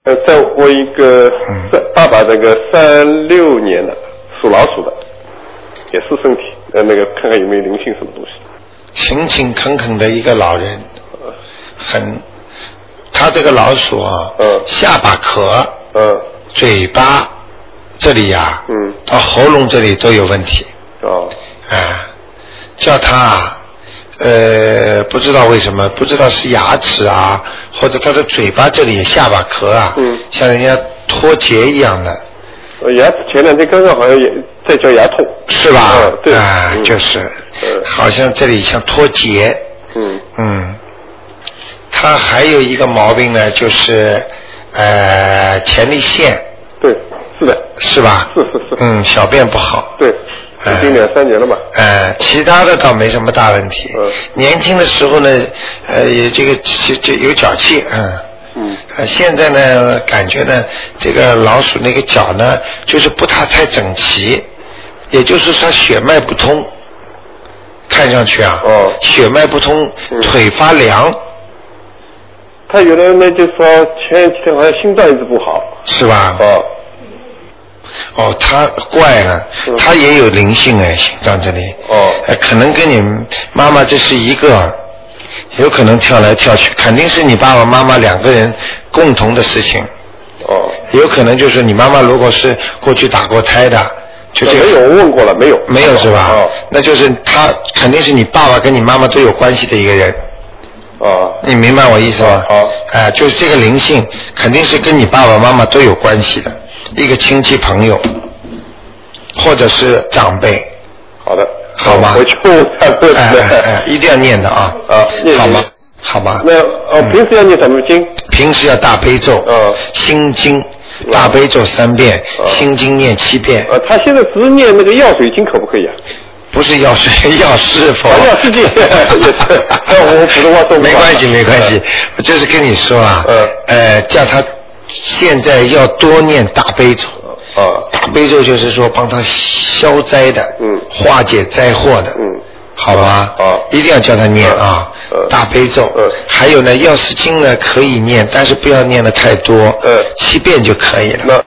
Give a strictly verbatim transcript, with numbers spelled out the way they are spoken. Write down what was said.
呃，再问一个，嗯、爸爸这个三六年的属老鼠的，也是身体，呃，那个看看有没有灵性什么东西。 勤勤恳恳的一个老人，很，他这个老鼠啊，嗯、下巴壳，嗯，嘴巴这里呀、啊，嗯，到喉咙这里都有问题。哦。啊、呃，叫他啊。呃，不知道为什么，不知道是牙齿啊，或者他的嘴巴这里下巴壳啊，嗯，像人家脱节一样的。 呃，牙齿前两天刚刚好像也在叫牙痛。 是吧？ 嗯、对。 啊、嗯，就是、嗯，好像这里像脱节。嗯。嗯。他还有一个毛病呢，就是呃前列腺。 对，是的。 是吧？ 是是是。 嗯，小便不好。 对。已经两三年了嘛。 呃，其他的倒没什么大问题。嗯。年轻的时候呢，呃，也这个这有脚气，嗯。嗯。呃，现在呢，感觉呢，这个老鼠那个脚呢，就是不太太整齐，也就是说血脉不通，看上去啊，哦，血脉不通，嗯、腿发凉。 他有的人呢就说前几天好像心脏一直不好。 是吧？ 哦。 哦，他怪了，他也有灵性哎，心脏这里。哦。呃，可能跟你妈妈这是一个，有可能跳来跳去，肯定是你爸爸妈妈两个人共同的事情。哦。有可能就是你妈妈如果是过去打过胎的，就这个。 没有，我问过了，没有。 没有是吧？哦。那就是他肯定是你爸爸跟你妈妈都有关系的一个人。哦。你明白我意思吗？ 好。 哎、呃，就是这个灵性肯定是跟你爸爸妈妈都有关系的。一个亲戚朋友，或者是长辈。 好的， 好吗？ 我就看对哎哎哎，一定要念的啊！ 啊，念好吗？好吧。 那呃，平时要念什么经？ 平时要大悲咒，嗯，心经，大悲咒三遍，心经念七遍。 呃，他现在只念那个药水经可不可以啊？ 不是药水，药师佛。 药师经也是。我普通话说没关系，没关系。我就是跟你说啊，呃，叫他。现在要多念大悲咒，啊，大悲咒就是说帮他消灾的，嗯，化解灾祸的，嗯，好吧，啊，一定要叫他念啊，嗯、大悲咒，嗯，还有呢，药师经呢可以念，但是不要念的太多，嗯，七遍就可以了。